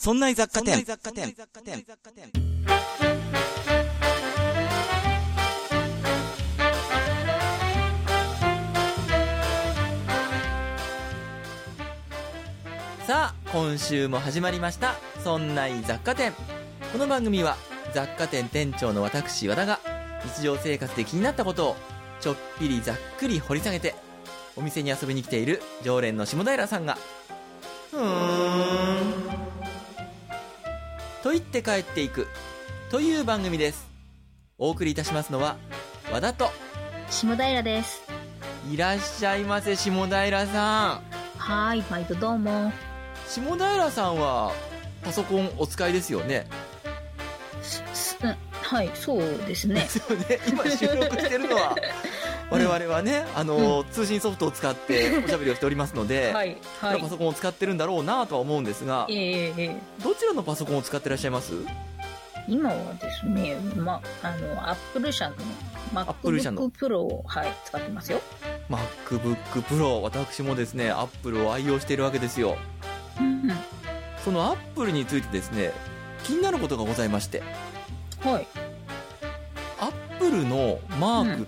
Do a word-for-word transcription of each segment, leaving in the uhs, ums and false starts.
そんな雑貨店。さあ今週も始まりましたそんな雑貨店。この番組は雑貨店店長の私和田が日常生活で気になったことをちょっぴりざっくり掘り下げて、お店に遊びに来ている常連の下平さんがふーんと言って帰っていくという番組です。お送りいたしますのは和田と下平です。 いらっしゃいませ。下平さん。 はい、毎度どうも。 下平さんはパソコンお使いですよね。 うん、はい、そうですね。 ですよね。今収録してるのは我々はね、あの、うん、通信ソフトを使っておしゃべりをしておりますので、はいはい、パソコンを使ってるんだろうなとは思うんですが、えーえー、どちらのパソコンを使ってらっしゃいます？ 今はですね、ま、あのアップル社の MacBook Pro を、はい、使ってますよ。 MacBook Pro、 私もですねアップルを愛用しているわけですよ、うん、そのアップルについてですね気になることがございまして、はい、アップルのマークって、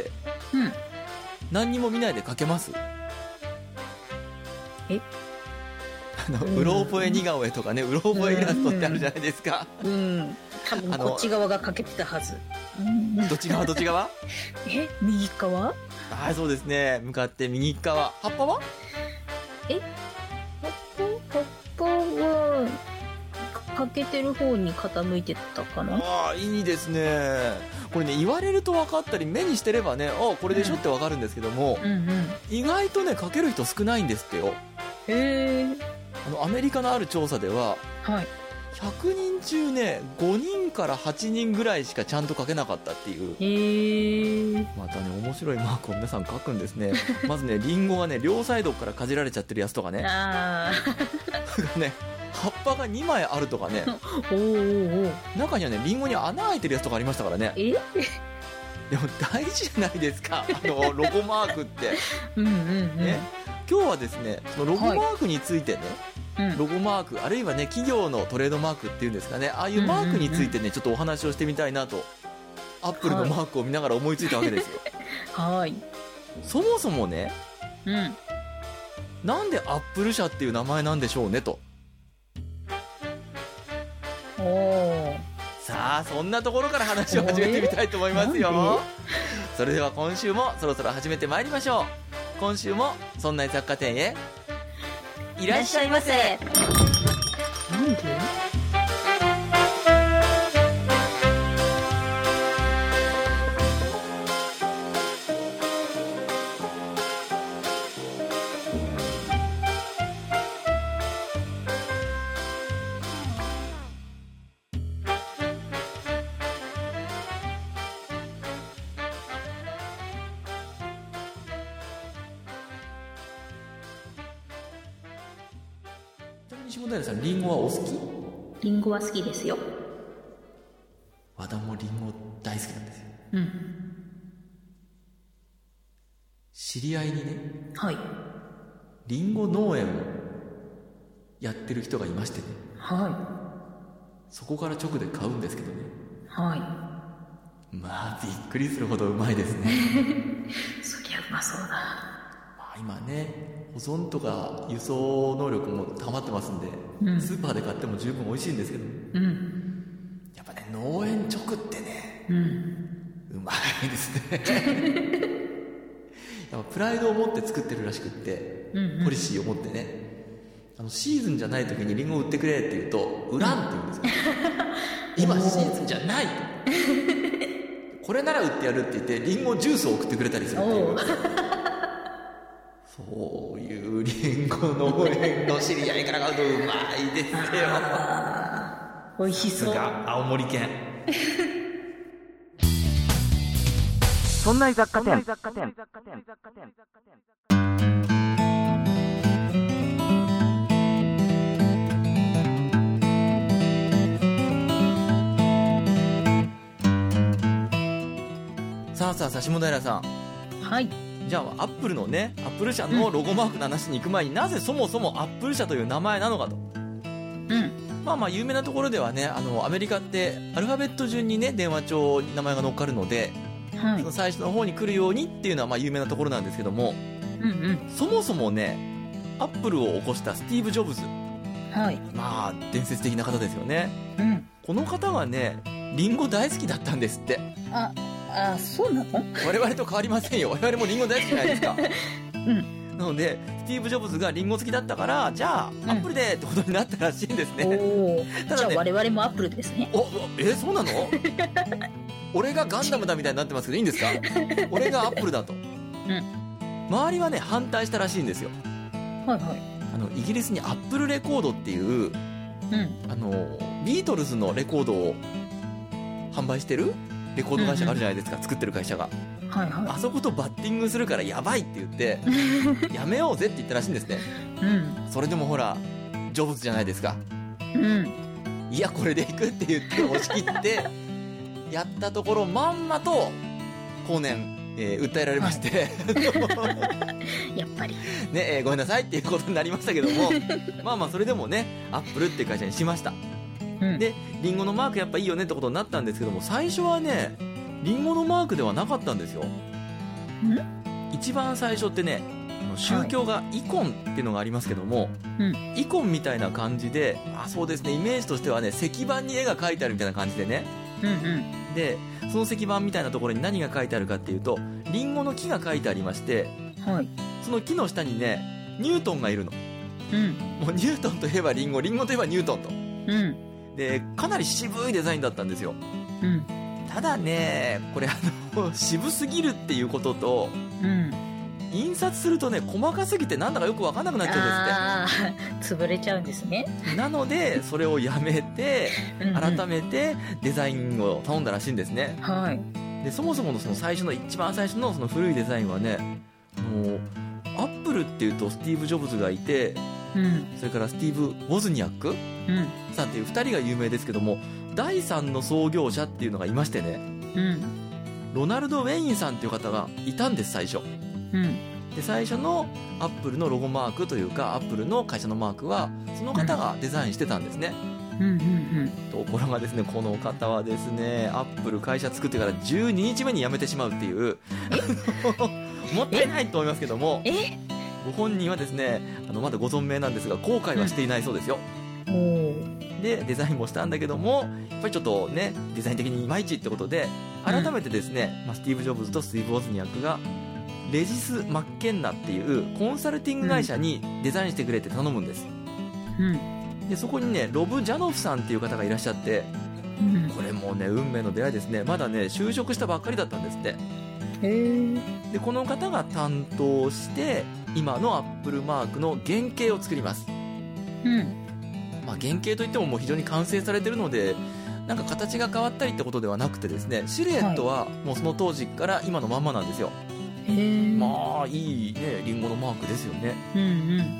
うんうん、何にも見ないで書けます？ えあのうろ覚え似顔絵とかね、うろ覚えイラストってあるじゃないですか。 うん、うん、多分こっち側が書けてたはず。 どっち側どっち側？ え、右側？ はい、そうですね。向かって右側。葉っぱは？ え、葉っぱ葉っぱは欠けてる方に傾いてたかな。 ああ、いいですね。これね、言われると分かったり目にしてればね、あ、これでしょって分かるんですけども、うんうんうん、意外とね書ける人少ないんですってよ。へー。あのアメリカのある調査では、はい、ひゃくにん中ねごにんからはちにんぐらいしかちゃんと書けなかったっていう。へー。またね面白いマークを皆さん書くんですね。まずねリンゴがね両サイドからかじられちゃってるやつとかね。あね葉っぱがにまいあるとかね。おーおー。中にはねリンゴに穴開いてるやつとかありましたからね。えでも大事じゃないですか、あのロゴマークってうんうん、うん、ね、今日はですねそのロゴマークについてね、はい、ロゴマークあるいはね企業のトレードマークっていうんですかね、ああいうマークについてね、うんうんうん、ちょっとお話をしてみたいなとアップルのマークを見ながら思いついたわけですよ。はい。そもそもね、うん、なんでアップル社っていう名前なんでしょうねと。おー。さあそんなところから話を始めてみたいと思いますよ。それでは今週もそろそろ始めてまいりましょう。今週もそんな雑貨店へいらっしゃいませ。なんで？下平さん、リンゴはお好き？ リンゴは好きですよ。 和田もリンゴ大好きなんですよ。うん。知り合いにね、はい、リンゴ農園をやってる人がいましてね、はい、そこから直で買うんですけどね、はい、まあびっくりするほどうまいですね。 そりゃうまそうだ。 まあ、今ね保存とか輸送能力も溜まってますんで、うん、スーパーで買っても十分美味しいんですけど、うん、やっぱね農園直ってね、うん、うまいですね。やっぱプライドを持って作ってるらしくって、うんうん、ポリシーを持ってね、あのシーズンじゃない時にリンゴを売ってくれって言うと売らんって言うんですよ。今シーズンじゃない。これなら売ってやるって言ってリンゴジュースを送ってくれたりするっていう。そういうリンゴ農園の知り合いから買うとうまいですよ。 美味しそう。 さすが青森県。そんな雑貨店。さあさあさあ下平さん。 はい。 じゃあアップルのねアップル社のロゴマークの話に行く前に、うん、なぜそもそもアップル社という名前なのかと。 うん。 まあまあ有名なところではね、あのアメリカってアルファベット順にね電話帳に名前が載っかるので、はい、その最初の方に来るようにっていうのはまあ有名なところなんですけども、 うんうん、 そもそもねアップルを起こしたスティーブ・ジョブズ、 はい、 まあ伝説的な方ですよね、 うん、この方はねリンゴ大好きだったんですって。 ああ、そうなの？ 我々と変わりませんよ。我々もリンゴ大好きじゃないですか。 うんなのでスティーブ・ジョブズがリンゴ好きだったからじゃあ、うん、アップルでってことになったらしいんですね。 おただね、じゃあ我々もアップルですね。 おえそうなの？俺がガンダムだみたいになってますけどいいんですか？俺がアップルだと、うん、周りはね反対したらしいんですよ。 はいはい。 あのイギリスにアップルレコードっていう、うん、あのビートルズのレコードを販売してるレコード会社があるじゃないですか、うんうん、作ってる会社が、 はいはい、 あそことバッティングするからやばいって言ってやめようぜって言ったらしいんですね、 うん、 それでもほらジョブズじゃないですか、 うん、 いやこれでいくって言って押し切ってやったところまんまと後年、えー、訴えられまして、 はい、やっぱり、 ねえー、ごめんなさいっていうことになりましたけどもまあまあそれでもねアップルっていう会社にしました、うん、でリンゴのマークやっぱいいよねってことになったんですけども、最初はねリンゴのマークではなかったんですよ。 ん一番最初ってね宗教がイコンっていうのがありますけども、はい、うん、イコンみたいな感じで、あ、そうですね、イメージとしてはね石板に絵が描いてあるみたいな感じでね、 うんうん、 でその石板みたいなところに何が書いてあるかっていうとリンゴの木が書いてありまして、 はい、 その木の下にねニュートンがいるの、 うん、 もうニュートンといえばリンゴ、リンゴといえばニュートンと、 うん、 でかなり渋いデザインだったんですよ、 うん、 ただねこれあの渋すぎるっていうことと、 うん、 印刷するとね細かすぎてなんだかよく分かんなくなっちゃうんですって。潰れちゃうんですね。 なのでそれをやめて改めてデザインを頼んだらしいんですね、 はい、 でそもそものその最初の一番最初のその古いデザインはね、もうアップルっていうとスティーブ・ジョブズがいて、 うん、 それからスティーブ・ウォズニャック、うん、さんっていうふたりが有名ですけども、だいさんの創業者っていうのがいましてね、 うん、 ロナルド・ウェインさんっていう方がいたんです最初、 うん、 で最初のアップルのロゴマークというかアップルの会社のマークはその方がデザインしてたんですね、 うんうんうん、 ところがですねこの方はですねアップル会社作ってからじゅうににちめに辞めてしまうっていうもったいないと思いますけども、 えご本人はですねあのまだご存命なんですが後悔はしていないそうですよ、 うん、 でデザインもしたんだけどもやっぱりちょっとねデザイン的にいまいちってことで改めてですね、うんまあ、スティーブ・ジョブズとスティーブ・ウォズニャックがレジス・マッケンナっていうコンサルティング会社にデザインしてくれって頼むんです、 うん、 でそこにねロブ・ジャノフさんっていう方がいらっしゃって、うん、これもね運命の出会いですね。まだね就職したばっかりだったんですって。 へー。 でこの方が担当して今のアップルマークの原型を作ります、 うんまあ、原型といってももう非常に完成されてるのでなんか形が変わったりってことではなくてですね、シルエットはもうその当時から今のまんまなんですよ。 へー。 まあいいねリンゴのマークですよね、 うんうん、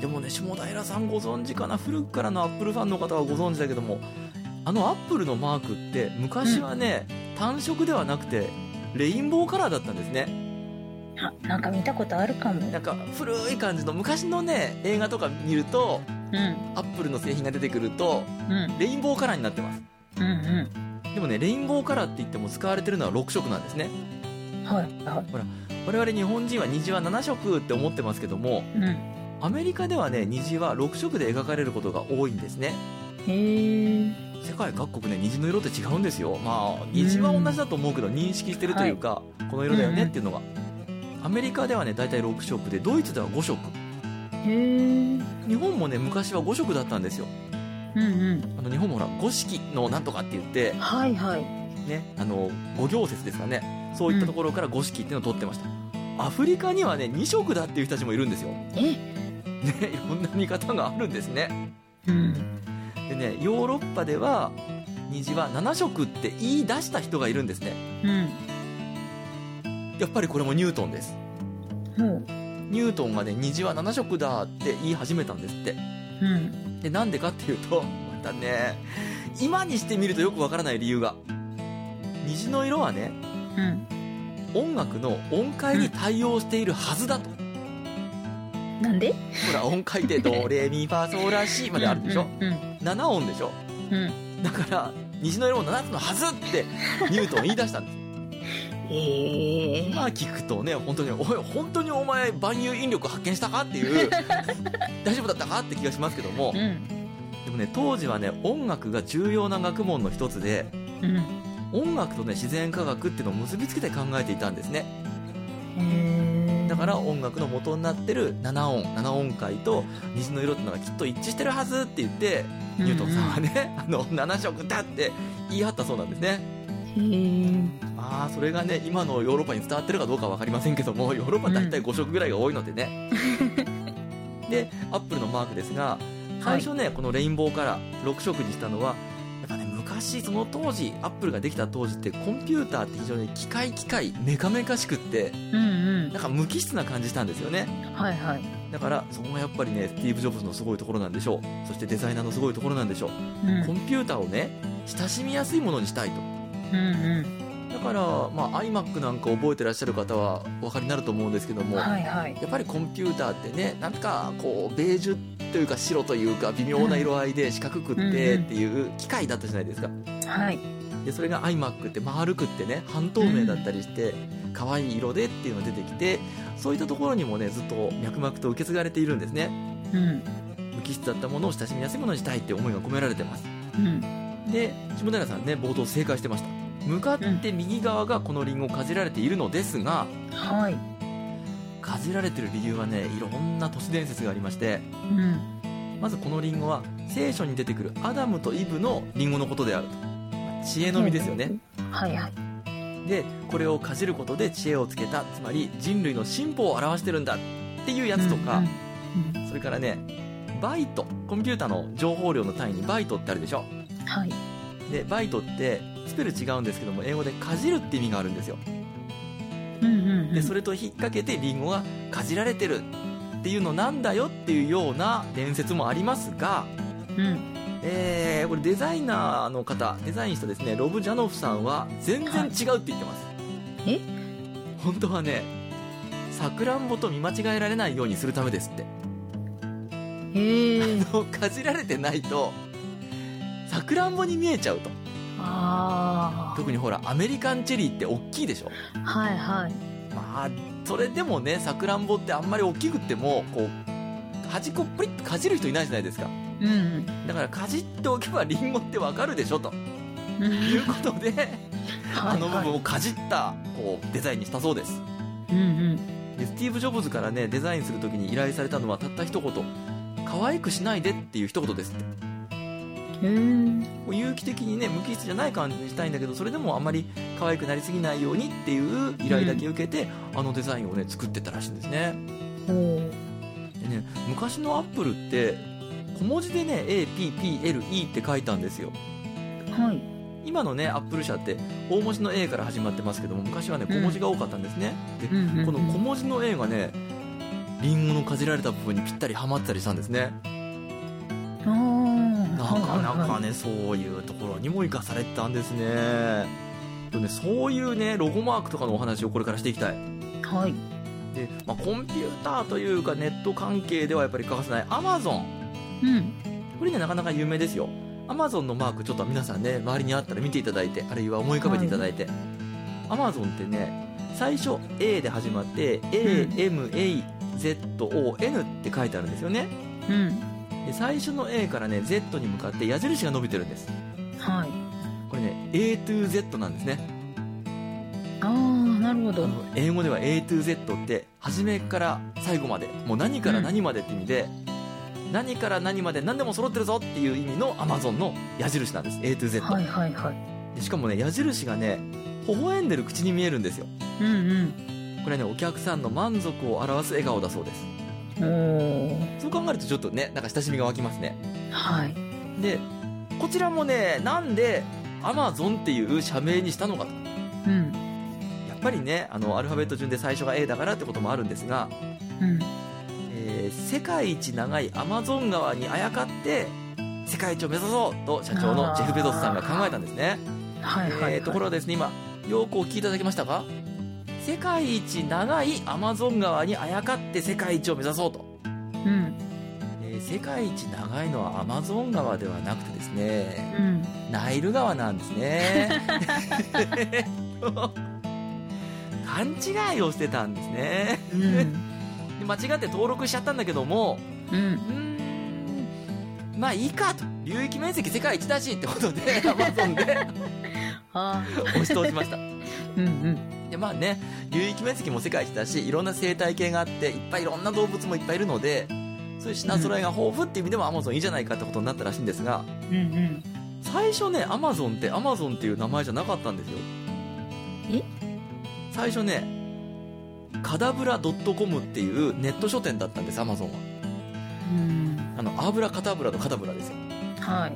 でもね下平さんご存知かな、古くからのアップルファンの方はご存知だけども、あのアップルのマークって昔はね、うん、単色ではなくてレインボーカラーだったんですね。 あ、なんか見たことあるかも。 なんか古い感じの昔のね映画とか見ると、 うん、 アップルの製品が出てくると、うん、レインボーカラーになってます、 うんうん、 でもねレインボーカラーって言っても使われてるのはろくしょくなんですね。 はいはい。 ほら我々日本人は虹はななしょくって思ってますけども、 うん、 アメリカではね虹はろくしょくで描かれることが多いんですね。 へー。 世界各国ね虹の色って違うんですよ。まあ虹は同じだと思うけど認識してるというか、はい、この色だよねっていうのが、うんうん、アメリカではねだいたいろくしょくでドイツではごしょく。 へー。 日本もね昔はごしょくだったんですよ、 うんうん、 あの日本もほら五色のなんとかって言って、 はいはいね、あの五行説ですかね、そういったところから五色っていうのを取ってました、うん、アフリカにはねにしょくだっていう人たちもいるんですよ。 え、ね、 いろんな見方があるんですね、 うん、 でねヨーロッパでは虹はななしょくって言い出した人がいるんですね、 うん、 やっぱりこれもニュートンです、 うん、 ニュートンがね虹はななしょくだって言い始めたんですって、 うん、 でなんでかっていうとまたね今にしてみるとよくわからない理由が、虹の色はね、 うん、 音楽の音階に対応しているはずだと、 うなんで？ ほら音階でドレミファソラシまであるでしょ、うんうんうん、なな音でしょ、うん、だから虹の色もななつのはずってニュートン言い出したんです。 えー、 今聞くとね、本当におい本当にお前万有引力発見したかっていう大丈夫だったかって気がしますけども、うん、でもね当時はね音楽が重要な学問の一つで、うん、音楽とね自然科学っていうのを結びつけて考えていたんですね。だから音楽の元になってるなな音なな音階と虹の色っていうのがきっと一致してるはずって言って、うんうん、ニュートンさんはねあのなな色だって言い張ったそうなんですね。へー、まあそれがね今のヨーロッパに伝わってるかどうかは分かりませんけども、ヨーロッパ大体ご色ぐらいが多いのでね、うん、でアップルのマークですが、最初ね、はい、このレインボーカラーろく色にしたのはやっぱね、昔その当時アップルができた当時ってコンピューターって非常に機械機械メカメカしくって、うんうん、なんか無機質な感じしたんですよね。はいはい。だからそこがやっぱりねスティーブ・ジョブズのすごいところなんでしょう。そしてデザイナーのすごいところなんでしょう、うん、コンピューターをね親しみやすいものにしたいと、うんうん、だから、まあ、iMac なんか覚えてらっしゃる方はお分かりになると思うんですけども、はいはい、やっぱりコンピューターってねなんかこうベージュというか白というか微妙な色合いで四角くってっていう機械だったじゃないですか、はい、でそれが iMac って丸くってね半透明だったりして可愛い色でっていうのが出てきて、そういったところにもねずっと脈々と受け継がれているんですね、うん、無機質だったものを親しみやすいものにしたいって思いが込められてます、うん、で下平さんね冒頭正解してました。向かって右側がこのリンゴをかじられているのですが、はい、かじられてる理由はねいろんな都市伝説がありまして、うん、まずこのリンゴは聖書に出てくるアダムとイブのリンゴのことであると、知恵の実ですよね、はいはい、でこれをかじることで知恵をつけた、つまり人類の進歩を表してるんだっていうやつとか、うんうん、それからねバイト、コンピューターの情報量の単位にバイトってあるでしょ、はい、でバイトってスペル違うんですけども英語でかじるって意味があるんですよ、うんうんうん、でそれと引っ掛けてリンゴがかじられてるっていうのなんだよっていうような伝説もありますが、うん、えー、これデザイナーの方デザインしたですねロブ・ジャノフさんは全然違うって言ってます、はい、え本当はねさくらんぼと見間違えられないようにするためですって。へー、かじられてないとさくらんぼに見えちゃうと。あ、特にほらアメリカンチェリーって大きいでしょ。はいはい。まあそれでもねさくらんぼってあんまり大きくってもこう端っこプリッとかじる人いないじゃないですか、うん、だからかじっておけばリンゴってわかるでしょということであの部分をかじったこうデザインにしたそうです、うんうん、でスティーブ・ジョブズからねデザインするときに依頼されたのはたった一言、可愛くしないでっていう一言ですって。へー、有機的にね無機質じゃない感じにしたいんだけどそれでもあんまり可愛くなりすぎないようにっていう依頼だけ受けて、うん、あのデザインをね作ってったらしいんですね。でね昔のアップルって小文字でね エーピーピーエルイー って書いたんですよ。はい。今のねアップル社って大文字の A から始まってますけども昔はね小文字が多かったんですね、うん、で、うんうんうん、この小文字の A がねリンゴのかじられた部分にぴったりはまったりしたんですね。あなかなかねそういうところにも生かされてたんですね。でねそういうねロゴマークとかのお話をこれからしていきたい。はい。で、まあ、コンピューターというかネット関係ではやっぱり欠かせない Amazon、うん、これねなかなか有名ですよ。 Amazon のマークちょっと皆さんね周りにあったら見ていただいてあるいは思い浮かべていただいて、はい、Amazon ってね最初 A で始まって エーエムエーゼットオーエヌ って書いてあるんですよね、うん、で最初の A からね Z に向かって矢印が伸びてるんです。はい。これね A to Z なんですね。ああなるほど。あの英語では A to Z って初めから最後までもう何から何までって意味で、うん、何から何まで何でも揃ってるぞっていう意味の Amazon の矢印なんです。 A to Z、はいはいはい、でしかもね矢印がね微笑んでる口に見えるんですよ。うんうん。これねお客さんの満足を表す笑顔だそうです。そう考えるとちょっとねなんか親しみが湧きますね。はい。でこちらもねなんで Amazon っていう社名にしたのかと、うん、やっぱりねあのアルファベット順で最初が A だからってこともあるんですが、うんえー、世界一長い Amazon 川にあやかって世界一を目指そうと社長のジェフ・ベゾスさんが考えたんですね。はいはいはい、えー、ところがですね今よくお聞きいただけましたか。世界一長いアマゾン川にあやかって世界一を目指そうとうん、 えー、世界一長いのはアマゾン川ではなくてですね、 うん、 ナイル川なんですね勘違いをしてたんですね、うん、で間違って登録しちゃったんだけども、うん、うーんまあいいかと、流域面積世界一だしってことでアマゾンで押し通しました。うんうん、でまあね、流域面積も世界一だし、いろんな生態系があっていっぱいいろんな動物もいっぱいいるので、そういう品揃えが豊富っていう意味でもアマゾンいいじゃないかってことになったらしいんですが、うんうん、最初ねアマゾンってアマゾンっていう名前じゃなかったんですよ。 え最初ねカダブラ .com っていうネット書店だったんです、アマゾンは。うんあの油カタブラのカタブラですよ。はい。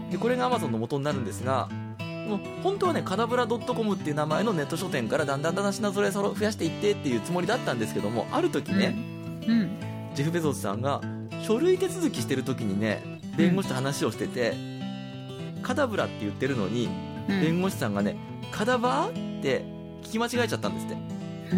でこれがアマゾンの元になるんですが、もう本当はねカダブラ .com っていう名前のネット書店からだんだんだんだん品揃え増やしていってっていうつもりだったんですけども、ある時ね、うんうん、ジェフ・ベゾスさんが書類手続きしてる時にね弁護士と話をしてて、うん、カダブラって言ってるのに、うん、弁護士さんがねカダバーって聞き間違えちゃったんですって、うん、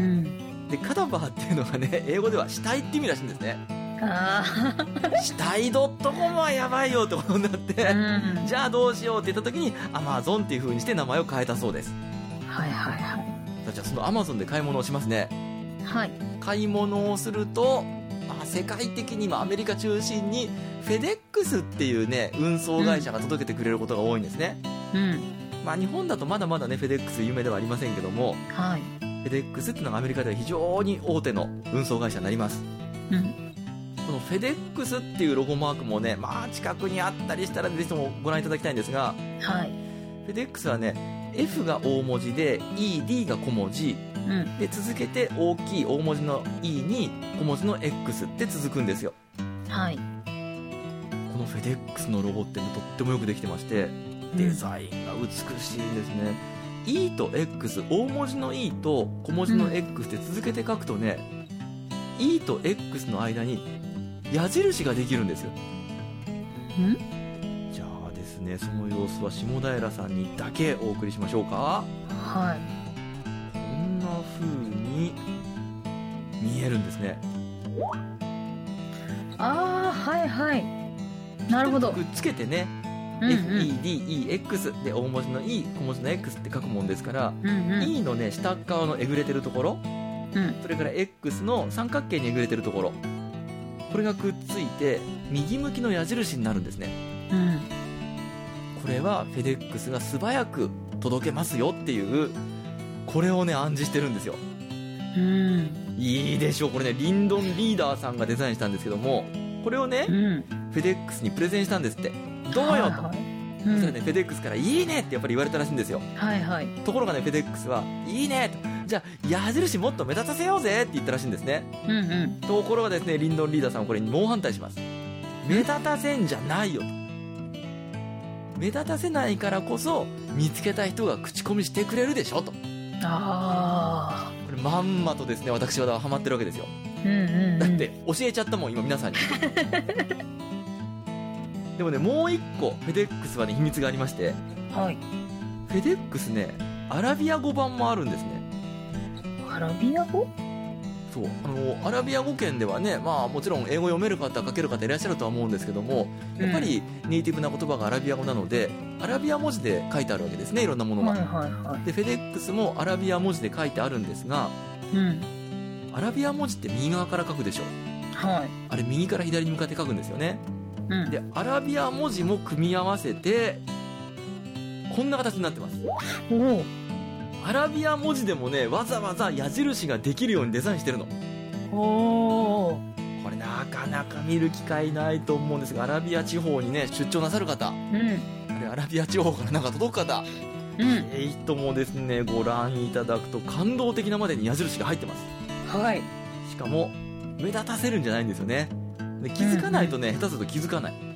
でカダバーっていうのがね英語では死体って意味らしいんですね。あ死体 .com はやばいよってことになって、うん、じゃあどうしようって言った時にアマゾンっていう風にして名前を変えたそうです。はいはいはい。じゃあそのアマゾンで買い物をしますね。はい。買い物をすると、まあ、世界的に今アメリカ中心にフェデックスっていうね運送会社が届けてくれることが多いんですね。うん。まあ日本だとまだまだねフェデックス有名ではありませんけども、はい。フェデックスっていうのがアメリカでは非常に大手の運送会社になります。うん。このフェデックスっていうロゴマークもね、まあ近くにあったりしたらぜひともご覧いただきたいんですが、はい。フェデックスはね F が大文字で イーディー が小文字、うん、で続けて大きい大文字の E に小文字の X って続くんですよ。はい。このフェデックスのロゴって、ね、とってもよくできてまして、デザインが美しいですね、うん、E と X、 大文字の E と小文字の X って続けて書くとね、うん、E と X の間に矢印ができるんですよ。んじゃあですね、その様子は下平さんにだけお送りしましょうか。はい。こんな風に見えるんですね。 ああ、はいはい、なるほど。 くっつけてね、うんうん、エフイーディーイーエックス で大文字の E 小文字の X って書くもんですから、うんうん、E のね下側のえぐれてるところ、うん、それから X の三角形にえぐれてるところ、これがくっついて右向きの矢印になるんですね、うん、これはフェデックスが素早く届けますよっていう、これをね暗示してるんですよ、うん、いいでしょう。これねリンドン・リーダーさんがデザインしたんですけども、これをね、うん、フェデックスにプレゼンしたんですって。どうよと、はいはい、そしたらね、うん、フェデックスからいいねってやっぱり言われたらしいんですよ、はいはい、ところがねフェデックスはいいねと、じゃあ矢印もっと目立たせようぜって言ったらしいんですね、うんうん、ところがですねリンドン・リーダーさんはこれに猛反対します。目立たせんじゃないよと、目立たせないからこそ見つけた人が口コミしてくれるでしょと。あー、これまんまとですね私はハマってるわけですよ、うんうんうん、だって教えちゃったもん今皆さんにでもねもう一個フェデックスはね秘密がありまして、はい、フェデックスねアラビア語版もあるんですね。アラビア語？そう、あのアラビア語圏ではね、まあもちろん英語読める方書ける方いらっしゃるとは思うんですけども、やっぱりネイティブな言葉がアラビア語なので、アラビア文字で書いてあるわけですね、いろんなものが、はいはいはい、でフェデックスもアラビア文字で書いてあるんですが、うん、アラビア文字って右側から書くでしょ、はい、あれ右から左に向かって書くんですよね、うん、でアラビア文字も組み合わせてこんな形になってます。おアラビア文字でもねわざわざ矢印ができるようにデザインしてるの。おこれなかなか見る機会ないと思うんですが、アラビア地方にね出張なさる方、うん、あれアラビア地方からなんか届く方、うん、ぜひともですねご覧いただくと感動的なまでに矢印が入ってます。はい。しかも目立たせるんじゃないんですよね。で気づかないとね、うんうん、下手すると気づかない、うん、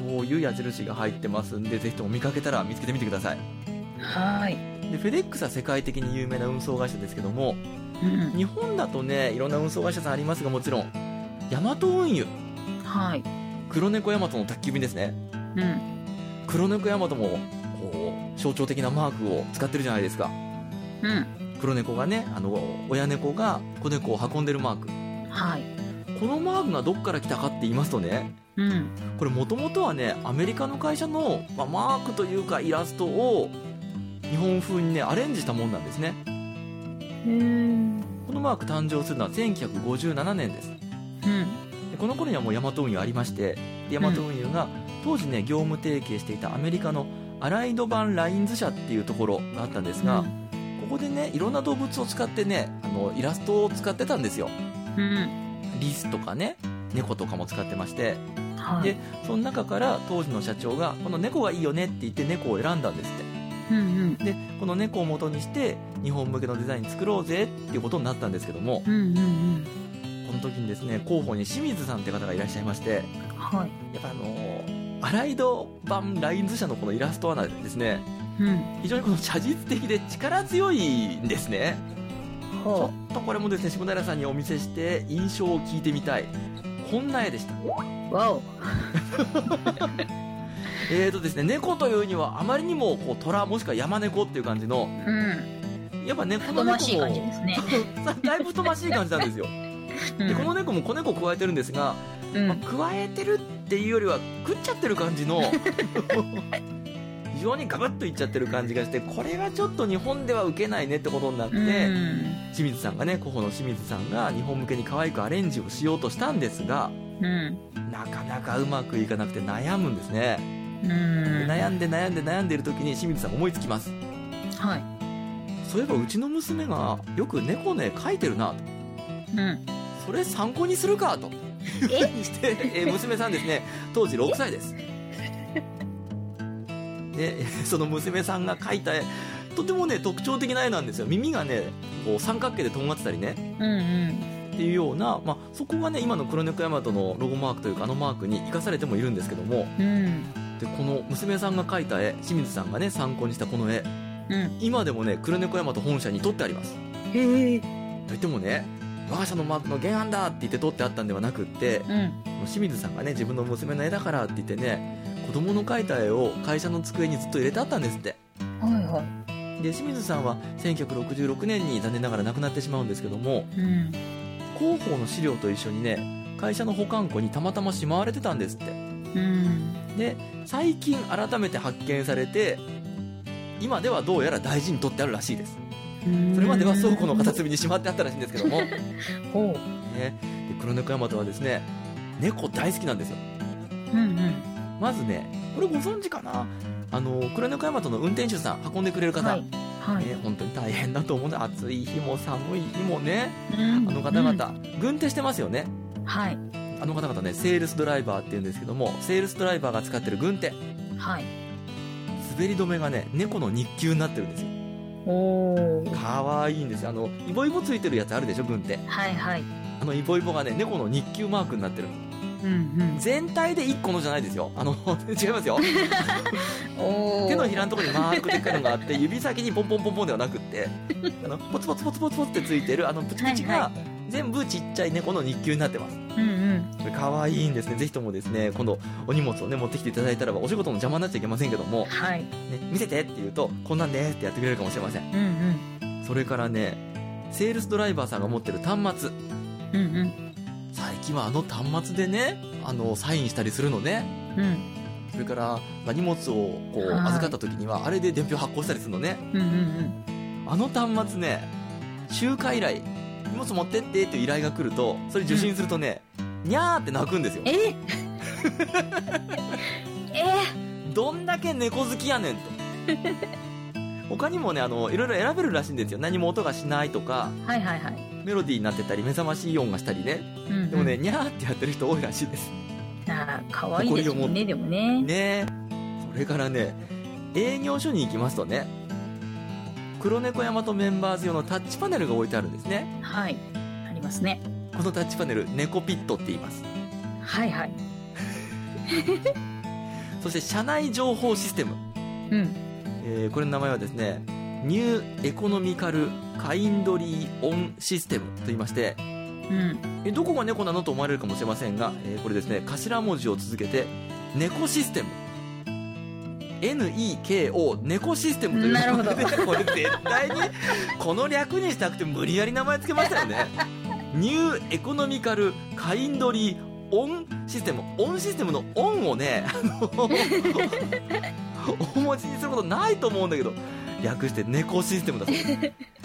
そういう矢印が入ってますんで、ぜひとも見かけたら見つけてみてください。はい。でフェデックスは世界的に有名な運送会社ですけども、うん、日本だとねいろんな運送会社さんありますが、もちろんヤマト運輸、はい、黒猫ヤマトの宅急便ですね、うん、黒猫ヤマトもこう象徴的なマークを使ってるじゃないですか、うん、黒猫がねあの親猫が子猫を運んでるマーク、はい、 このマークがどっから来たかって言いますとね、うん、これもともとはねアメリカの会社の、まあ、マークというかイラストを日本風にねアレンジしたもんなんですね。へー。このマーク誕生するのはせんきゅうひゃくごじゅうななねんです、うん、でこの頃にはもうヤマト運輸ありまして、ヤマト運輸が当時ね業務提携していたアメリカのアライド版ラインズ社っていうところがあったんですが、うん、ここでねいろんな動物を使ってねあのイラストを使ってたんですよ、うん、リスとかね猫とかも使ってまして、はい、でその中から当時の社長がこの猫がいいよねって言って猫を選んだんですって、うんうん、でこの猫を元にして日本向けのデザイン作ろうぜっていうことになったんですけども、うんうんうん、この時にですね広報に清水さんって方がいらっしゃいまして、はい、やっぱあのーアライド版ラインズ社のこのイラストはですね、うん、非常にこの写実的で力強いんですね。ちょっとこれもですね下平さんにお見せして印象を聞いてみたい。こんな絵でした。わおえーとですね猫というにはあまりにもこう虎もしくは山猫っていう感じの、うん、やっぱねこの猫も太ましい感じですねだいぶ太ましい感じなんですよ、うん、でこの猫も子猫を加えてるんですが、うんまあ、加えてるっていうよりは食っちゃってる感じの非常にガブッといっちゃってる感じがして、これはちょっと日本では受けないねってことになって、うん、清水さんがね候補の清水さんが日本向けに可愛くアレンジをしようとしたんですが、うん、なかなかうまくいかなくて悩むんですね、うん、悩んで悩んで悩んでいる時に清水さん思いつきます、はい、そういえばうちの娘がよく猫の絵描いてるなと、うん、それ参考にするかとえしてえ娘さんですね当時ろくさいです。でその娘さんが描いた絵とてもね特徴的な絵なんですよ。耳がねこう三角形でとんがってたりね、うんうん、っていうような、まあ、そこがね今の黒猫ヤマトのロゴマークというかあのマークに生かされてもいるんですけども、うん、でこの娘さんが描いた絵、清水さんがね参考にしたこの絵、うん、今でもね黒猫ヤマト本社に撮ってあります。へえ。といってもね我が社のマークの原案だって言って撮ってあったんではなくって、うん、清水さんがね自分の娘の絵だからって言ってね子供の描いた絵を会社の机にずっと入れてあったんですって、はいはい、で清水さんはせんきゅうひゃくろくじゅうろくねんに残念ながら亡くなってしまうんですけども、うん、広報の資料と一緒にね会社の保管庫にたまたましまわれてたんですって、うん、で最近改めて発見されて今ではどうやら大事に取ってあるらしいです。それまでは倉庫の片隅にしまってあったらしいんですけどもほう、ね、で黒猫ヤマトはですね猫大好きなんですよ、うんうん、まずねこれご存知かな、あの黒猫ヤマトの運転手さん運んでくれる方、はいはいね、本当に大変だと思うので暑い日も寒い日もね、うん、あの方々、うん、軍手してますよね、はい、あの方々ねセールスドライバーっていうんですけどもセールスドライバーが使ってる軍手、はい、滑り止めがね猫の日給になってるんですよ。おーかわいいんですよ。あのイボイボついてるやつあるでしょ軍手、はいはい、あのイボイボがね猫の日給マークになってる、うんうん、全体でいっこのじゃないですよ、あの違いますよお手のひらのところに丸くでっかいのがあって指先にポンポンポンポンではなくってあのポツポツポツポツポツってついてるあのプチプチが、はいはい、全部ちっちゃい猫の日給になってます、うんうん、これかわいいんですね。ぜひともですね今度お荷物をね持ってきていただいたらばお仕事の邪魔になっちゃいけませんけども、はいね、見せてって言うとこんなんですってやってくれるかもしれません、うんうん、それからねセールスドライバーさんが持ってる端末、うんうん、最近はあの端末でねあのサインしたりするのね、うん、それから、まあ、荷物をこう預かった時にはあれで伝票発行したりするのね、うんうんうん、あの端末ね集荷依頼荷物持ってってっていう依頼が来るとそれ受信するとね、うん、にゃーって鳴くんですよ。ええどんだけ猫好きやねんと他にもねあのいろいろ選べるらしいんですよ。何も音がしないとか、はいはいはい、メロディーになってたり目覚ましい音がしたりね、うんうん、でもねにゃーってやってる人多いらしいです。 あーかわいいですよね。でもねねそれからね営業所に行きますとね黒猫ヤマトメンバーズ用のタッチパネルが置いてあるんですね。はいありますね。このタッチパネルネコピットって言います。はいはいそして社内情報システム、うんえー、これの名前はですねニューエコノミカルカインドリーオンシステムと言いまして、うん、えどこが猫なのと思われるかもしれませんが、えー、これですね頭文字を続けて猫システムエヌイーケーオー 猫システムということでこれ絶対にこの略にしたくて無理やり名前つけましたよねニューエコノミカルカインドリーオンシステム、オンシステムのオンをね、あの大文字にすることないと思うんだけど、略して猫システムだそうです。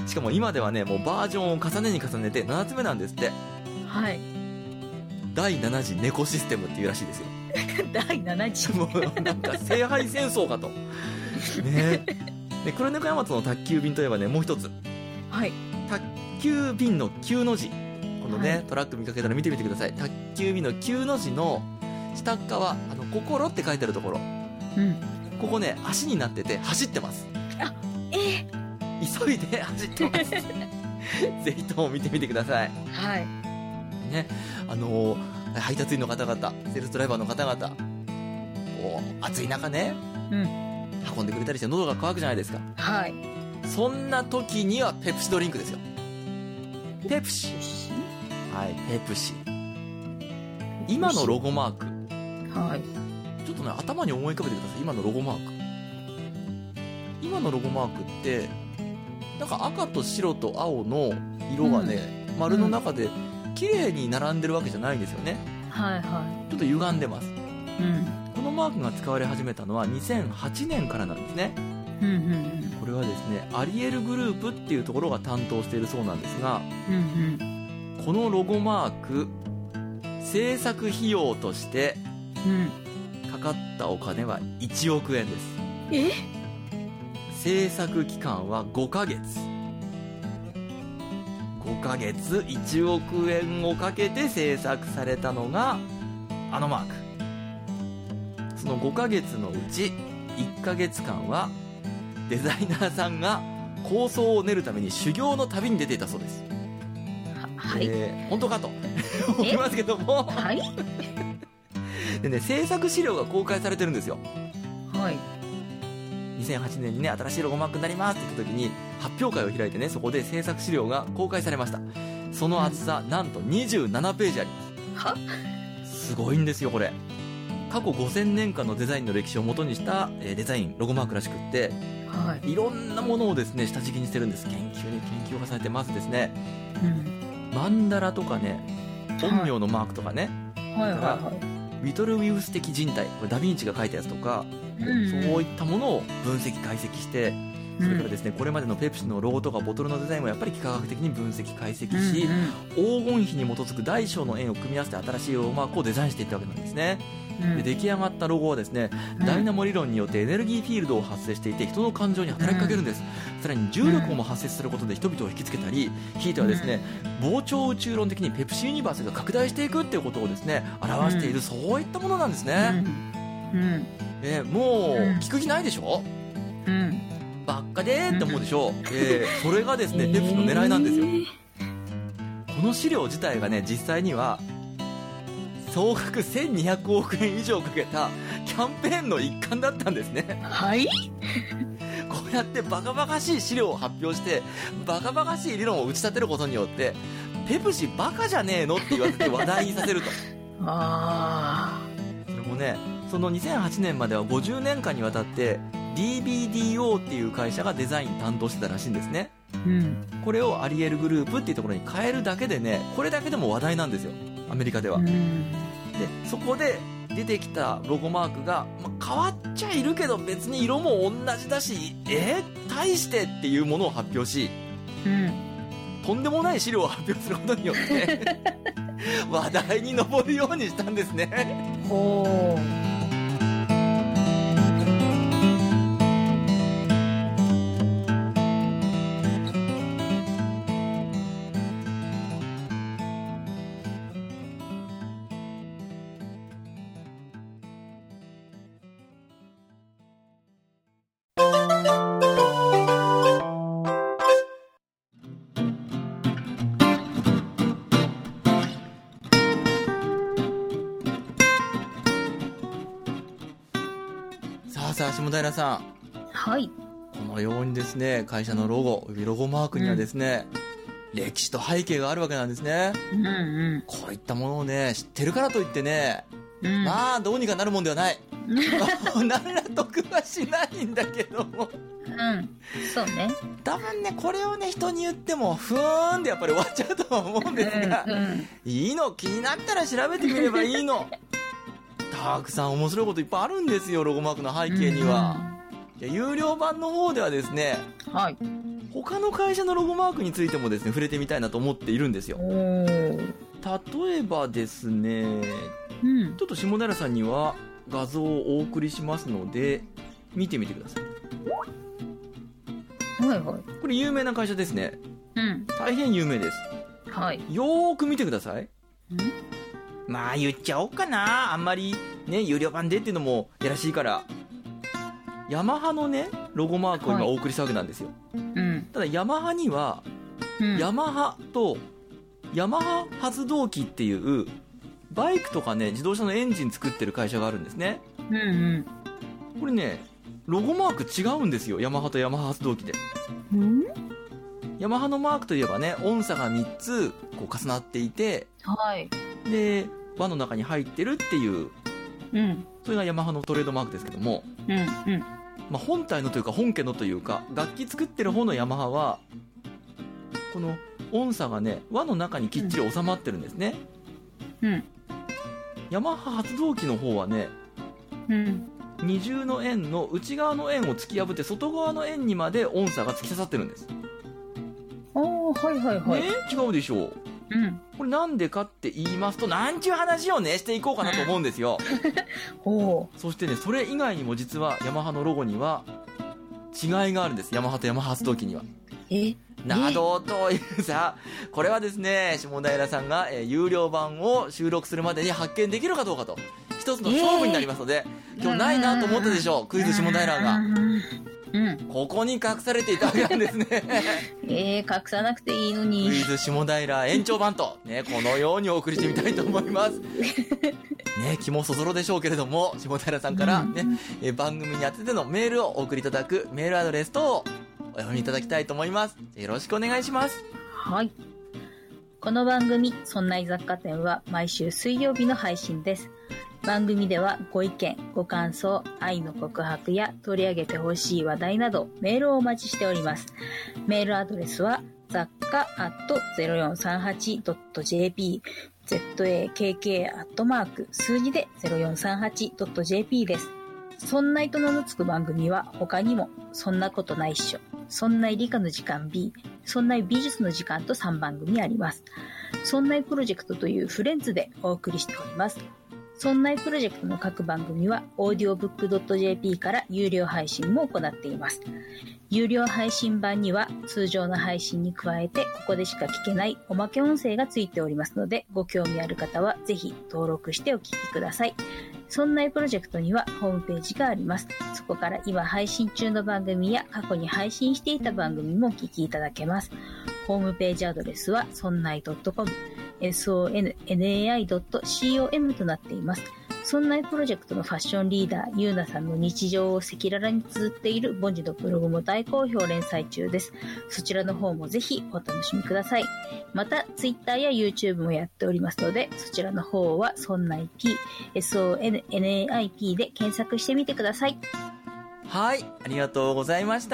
しかも今ではね、もうバージョンを重ねに重ねてななつめなんですって。 はい。 だいなな次猫システムっていうらしいですよ。 だいなな次もうなんか聖杯戦争かとね。で黒猫大和の宅急便といえばね、もう一つ、 はい、 宅急便のきゅうの字、このね、 はい、 トラック見かけたら見てみてください。宅急便のきゅうの字の下側、あの心って書いてあるところ、 うん、 ここね足になってて走ってます。 あ、えー、急いで走ってますぜひとも見てみてください。 はいね、あのー、配達員の方々、セールスドライバーの方々、こう暑い中ね、 うん、 運んでくれたりして喉が渇くじゃないですか。 はい。 そんな時にはペプシドリンクですよ。ペプシ、はい、ペプシ。今のロゴマーク、 はい、 ちょっとね頭に思い浮かべてください。今のロゴマーク、今のロゴマークってなんか赤と白と青の色がね、うん、丸の中で綺麗に並んでるわけじゃないんですよね。 はいはい。 ちょっと歪んでます。 うん。 このマークが使われ始めたのはにせんはちねんからなんですね。 うんうんうん。 これはですね、アリエルグループっていうところが担当しているそうなんですが、 うんうん、 このロゴマーク制作費用としてかかったお金はいちおくえんです。 え？ 制作期間はごかげつ。ごかげついちおくえんをかけて制作されたのがあのマーク。そのごかげつのうちいっかげつかんはデザイナーさんが構想を練るために修行の旅に出ていたそうです。 は、はい、 えー、本当かと思いますけども、 はい、 でね、制作資料が公開されてるんですよ。 はい。 にせんはちねんにね、新しいロゴマークになりますって言った時に発表会を開いてね、そこで制作資料が公開されました。その厚さ、うん、なんとにじゅうななページあります。 は？ すごいんですよこれ。過去ごせんねんかんのデザインの歴史を元にした、えー、デザインロゴマークらしくって、 はい、 いろんなものをですね下敷きにしてるんです。研究に研究を重ねてますですね、うん、マンダラとかね、陰陽のマークとかね、 はいはいはいはい、 ウィトルウィウス的人体、これダヴィンチが書いたやつとか、うんうん、そういったものを分析解析して、それからですね、これまでのペプシのロゴとかボトルのデザインもやっぱり幾何学的に分析解析し、うんうん、黄金比に基づく大小の円を組み合わせて新しいロゴマークをデザインしていったわけなんですね。で出来上がったロゴはですね、うん、ダイナモ理論によってエネルギーフィールドを発生していて人の感情に働きかけるんです、うん、さらに重力も発生することで人々を引きつけたり、ひいてはですね、膨張宇宙論的にペプシユニバースが拡大していくっていうことをですね表している、うん、そういったものなんですね、うんうん、えー、もう聞く気ないでしょ、うん、ばっかでーって思うでしょ、うん、えー、それがですねペプシの狙いなんですよ、えー、この資料自体がね実際には総額せんにひゃくおくえん以上かけたキャンペーンの一環だったんですね。 はいこうやってバカバカしい資料を発表してバカバカしい理論を打ち立てることによってペプシバカじゃねえのって言わせて話題にさせるとあそれもね、そのにせんはちねんまではごじゅうねんかんにわたって ディービーディーオー っていう会社がデザイン担当してたらしいんですね、うん、これをアリエルグループっていうところに変えるだけでね、これだけでも話題なんですよアメリカでは、うん、でそこで出てきたロゴマークが、まあ、変わっちゃいるけど別に色も同じだし、えー、大してっていうものを発表し、うん、とんでもない資料を発表することによって話題に上るようにしたんですね。 ほう。 さあ下平さん、 はい、 このようにですね会社のロゴ及びロゴマークにはですね、うん、歴史と背景があるわけなんですね、うんうん、こういったものをね知ってるからといってね、うん、まあどうにかなるもんではない、 何ら得はしないんだけども。 うん、そうね。 多分ね、これをね、人に言っても、ふーんでやっぱり終わっちゃうとは思うんですが、うんうん、いいの、気になったら調べてみればいいの。たくさん面白いこといっぱいあるんですよ、ロゴマークの背景には。うんうん、有料版の方ではですね、はい、他の会社のロゴマークについてもですね、触れてみたいなと思っているんですよ。例えばですね、うん、ちょっと下平さんには画像をお送りしますので見てみてください。はいはい。これ有名な会社ですね。うん。大変有名です。はい。よーく見てください。ん？まあ言っちゃおうかな。あんまりね、有料版でっていうのもやらしいから。ヤマハのね、ロゴマークを今お送りしたわけなんですよ。はい、うん。ただヤマハには、うん、ヤマハとヤマハ発動機っていうバイクとかね、自動車のエンジン作ってる会社があるんですね。うんうん。これね、ロゴマーク違うんですよ、ヤマハとヤマハ発動機で。ん？ヤマハのマークといえばね、音差がみっつこう重なっていて、はい。で、輪の中に入ってるっていう、うん。それがヤマハのトレードマークですけども、うんうん。まあ、本体のというか本家のというか、楽器作ってる方のヤマハは、この音差がね、輪の中にきっちり収まってるんですね。うん。ヤマハ発動機の方はね、うん。二重の円の内側の円を突き破って外側の円にまで音差が突き刺さってるんです。 ああ、はいはいはい。 ね、違うでしょう。うん。これなんでかって言いますと、なんちゅう話をね、していこうかなと思うんですよ。ほう。そしてね、それ以外にも実はヤマハのロゴには違いがあるんです。ヤマハとヤマハ発動機には。えなどというさ、これはですね、下平さんが、えー、有料版を収録するまでに発見できるかどうかと、一つの勝負になりますので、えー、今日ないなと思ったでしょう、クイズ下平が。うん、ここに隠されていたわけなんですね。 えー、隠さなくていいのに。 クイズ下平延長版と、ね、このようにお送りしてみたいと思います。ね、気もそぞろでしょうけれども、下平さんからね、うん、え番組に宛ててのメールをお送りいただくメールアドレスと、お読みいただきたいと思います。よろしくお願いします。 はい。この番組、そんない雑貨店は毎週水曜日の配信です。番組ではご意見、ご感想、愛の告白や取り上げてほしい話題などメールをお待ちしております。メールアドレスは雑貨 アットゼロよんさんはちドットジェーピー、zakk アットマーク数字で ゼロよんさんはちドットジェーピー です。そんないと名の付く番組は他にも、そんなことないっしょ、そんない理科の時間 B、そんない美術の時間とさんばん組あります。そんないプロジェクトというフレンズでお送りしております。そんないプロジェクトの各番組は オーディオブックドットジェーピー から有料配信も行っています。有料配信版には通常の配信に加えてここでしか聞けないおまけ音声がついておりますので、ご興味ある方はぜひ登録してお聞きください。そんないプロジェクトにはホームページがあります。そこから今配信中の番組や過去に配信していた番組もお聞きいただけます。ホームページアドレスは ソンナイドットコム、ソンナイドットコム となっています。そんないプロジェクトのファッションリーダー、ゆうなさんの日常を赤裸々に綴っているボンジのブログも大好評連載中です。そちらの方もぜひお楽しみください。また、ツイッターや YouTube もやっておりますので、そちらの方はそんない P、ソンナイピー で検索してみてください。 はい、ありがとうございました。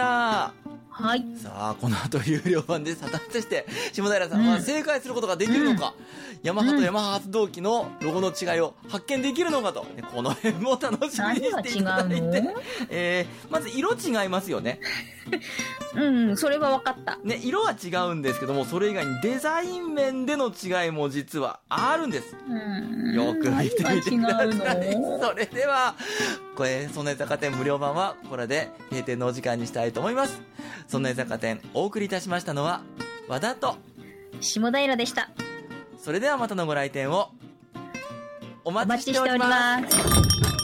はい。 さあ、この後有料版です。果たして下平さんは正解することができるのか、うん、ヤマハとヤマハ発動機のロゴの違いを発見できるのかと、ね、この辺も楽しみにしていただいて、えー、まず色違いますよね。 うん、それは分かった。 ね、色は違うんですけども、それ以外にデザイン面での違いも実はあるんです。うん、よく見てみてください。それでは、これ、そんな雑貨店無料版はこれで閉店のお時間にしたいと思います。そんな雑貨店お送りいたしましたのは和田と下平でした。 それではまたのご来店をお待ちしております。